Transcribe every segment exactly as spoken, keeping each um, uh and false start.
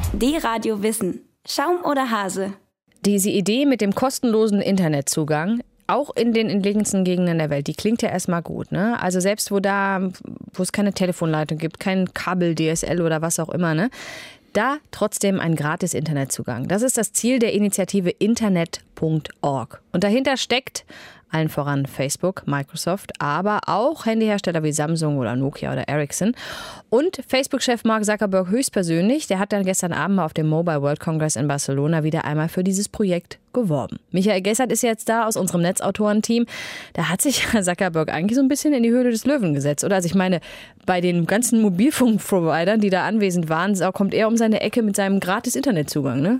D-Radio Wissen. Schaum oder Hase? Diese Idee mit dem kostenlosen Internetzugang, auch in den entlegensten Gegenden der Welt, die klingt ja erstmal gut, ne? Also selbst wo da, wo es keine Telefonleitung gibt, kein Kabel, D S L oder was auch immer, ne? Da trotzdem ein gratis Internetzugang. Das ist das Ziel der Initiative Internet Punkt org. Und dahinter steckt allen voran Facebook, Microsoft, aber auch Handyhersteller wie Samsung oder Nokia oder Ericsson. Und Facebook-Chef Mark Zuckerberg höchstpersönlich, der hat dann gestern Abend mal auf dem Mobile World Congress in Barcelona wieder einmal für dieses Projekt geworben. Michael Gessert ist jetzt da aus unserem Netzautorenteam. Da hat sich Zuckerberg eigentlich so ein bisschen in die Höhle des Löwen gesetzt. Oder also ich meine, bei den ganzen Mobilfunkprovidern, die da anwesend waren, kommt er um seine Ecke mit seinem gratis Internetzugang, ne?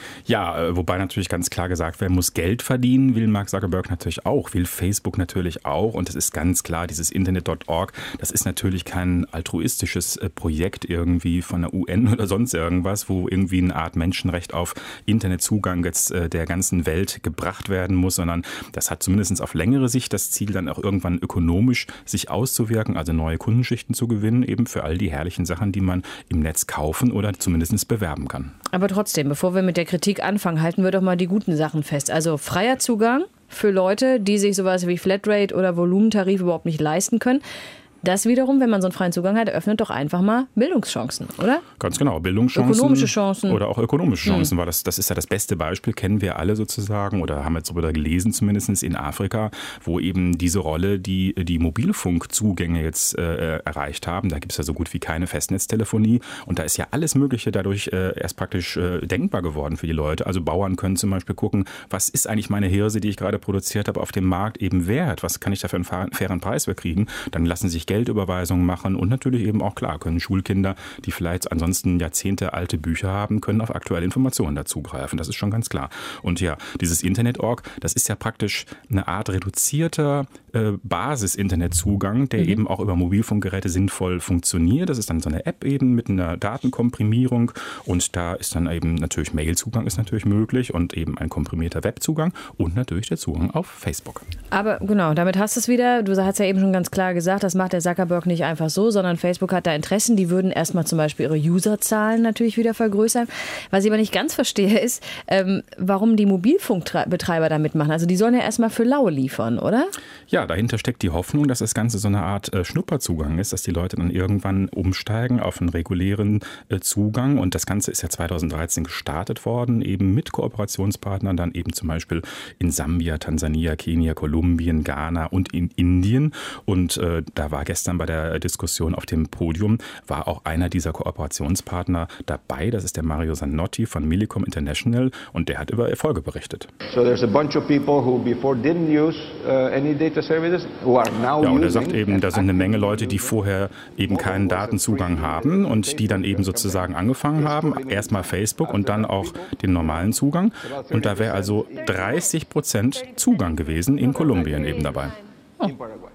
Ja, wobei natürlich ganz klar gesagt, wer muss Geld verdienen, will Mark Zuckerberg natürlich auch, will Facebook natürlich auch. Und es ist ganz klar, dieses Internet Punkt org, das ist natürlich kein altruistisches Projekt irgendwie von der U N oder sonst irgendwas, wo irgendwie eine Art Menschenrecht auf Internetzugang jetzt der ganzen Welt gebracht werden muss, sondern das hat zumindest auf längere Sicht das Ziel, dann auch irgendwann ökonomisch sich auszuwirken, also neue Kundenschichten zu gewinnen, eben für all die herrlichen Sachen, die man im Netz kaufen oder zumindest bewerben kann. Aber trotzdem, bevor wir mit der Kritik anfangen, halten wir doch mal die guten Sachen fest. Also freier Zugang für Leute, die sich sowas wie Flatrate oder Volumentarif überhaupt nicht leisten können. Das wiederum, wenn man so einen freien Zugang hat, eröffnet doch einfach mal Bildungschancen, oder? Ganz genau, Bildungschancen. Ökonomische Chancen. Oder auch ökonomische Chancen, hm. weil das, das ist ja das beste Beispiel, kennen wir alle sozusagen oder haben jetzt darüber gelesen zumindest in Afrika, wo eben diese Rolle, die die Mobilfunkzugänge jetzt äh, erreicht haben, da gibt es ja so gut wie keine Festnetztelefonie und da ist ja alles Mögliche dadurch äh, erst praktisch äh, denkbar geworden für die Leute. Also Bauern können zum Beispiel gucken, was ist eigentlich meine Hirse, die ich gerade produziert habe, auf dem Markt eben wert? Was kann ich da für einen fairen Preis für kriegen? Dann lassen sich Geldüberweisungen machen und natürlich eben auch klar können Schulkinder, die vielleicht ansonsten Jahrzehnte alte Bücher haben, können auf aktuelle Informationen dazugreifen. Das ist schon ganz klar. Und ja, dieses Internet Punkt org, das ist ja praktisch eine Art reduzierter äh, Basis-Internetzugang, der mhm. eben auch über Mobilfunkgeräte sinnvoll funktioniert. Das ist dann so eine App eben mit einer Datenkomprimierung und da ist dann eben natürlich Mailzugang ist natürlich möglich und eben ein komprimierter Webzugang und natürlich der Zugang auf Facebook. Aber genau, damit hast du es wieder. Du hast ja eben schon ganz klar gesagt, das macht der Zuckerberg nicht einfach so, sondern Facebook hat da Interessen. Die würden erstmal zum Beispiel ihre Userzahlen natürlich wieder vergrößern. Was ich aber nicht ganz verstehe, ist, ähm, warum die Mobilfunkbetreiber da mitmachen. Also die sollen ja erstmal für lau liefern, oder? Ja, dahinter steckt die Hoffnung, dass das Ganze so eine Art äh, Schnupperzugang ist, dass die Leute dann irgendwann umsteigen auf einen regulären äh, Zugang. Und das Ganze ist ja zweitausenddreizehn gestartet worden, eben mit Kooperationspartnern, dann eben zum Beispiel in Sambia, Tansania, Kenia, Kolumbien, Ghana und in Indien. Und äh, da war gestern bei der Diskussion auf dem Podium, war auch einer dieser Kooperationspartner dabei. Das ist der Mario Zanotti von Millicom International und der hat über Erfolge berichtet. So there's a bunch of people who before didn't use uh, any data services who are now Ja, und er sagt eben, da sind eine Menge Leute, die vorher eben keinen Datenzugang haben und die dann eben sozusagen angefangen haben. Erstmal Facebook und dann auch den normalen Zugang. Und da wäre also dreißig Prozent Zugang gewesen in Kolumbien eben dabei. Oh.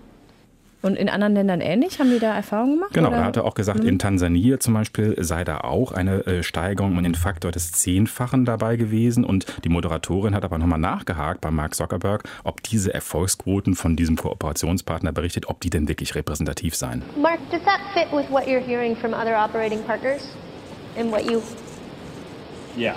Und in anderen Ländern ähnlich? Haben die da Erfahrungen gemacht? Genau, oder? da hat er auch gesagt, in Tansania zum Beispiel sei da auch eine äh, Steigerung um den Faktor des Zehnfachen dabei gewesen. Und die Moderatorin hat aber nochmal nachgehakt bei Mark Zuckerberg, ob diese Erfolgsquoten von diesem Kooperationspartner berichtet, ob die denn wirklich repräsentativ seien. Mark, does that fit with what you're hearing from other operating partners and what you... Yeah.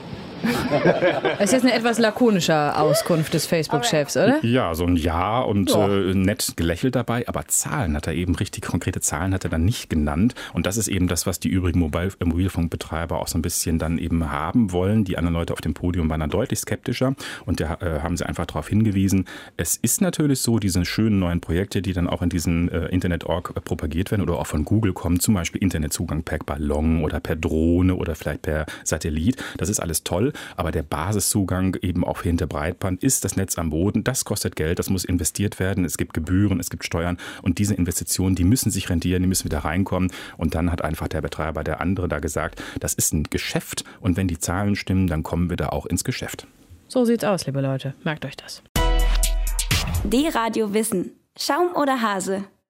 Das ist jetzt eine etwas lakonische Auskunft des Facebook-Chefs, oder? Ja, so ein Ja und ja. äh, nett gelächelt dabei, aber Zahlen hat er eben, richtig konkrete Zahlen hat er dann nicht genannt. Und das ist eben das, was die übrigen Mobil- äh, Mobilfunkbetreiber auch so ein bisschen dann eben haben wollen. Die anderen Leute auf dem Podium waren dann deutlich skeptischer und da äh, haben sie einfach darauf hingewiesen, es ist natürlich so, diese schönen neuen Projekte, die dann auch in diesen äh, Internet Punkt org äh, propagiert werden oder auch von Google kommen, zum Beispiel Internetzugang per Ballon oder per Drohne oder vielleicht per Satellit, das ist alles toll. Aber der Basiszugang eben auch hinter Breitband ist das Netz am Boden. Das kostet Geld, das muss investiert werden. Es gibt Gebühren, es gibt Steuern und diese Investitionen, die müssen sich rentieren, die müssen wieder reinkommen. Und dann hat einfach der Betreiber, der andere da gesagt, das ist ein Geschäft und wenn die Zahlen stimmen, dann kommen wir da auch ins Geschäft. So sieht's aus, liebe Leute. Merkt euch das. D-Radio Wissen. Schaum oder Hase?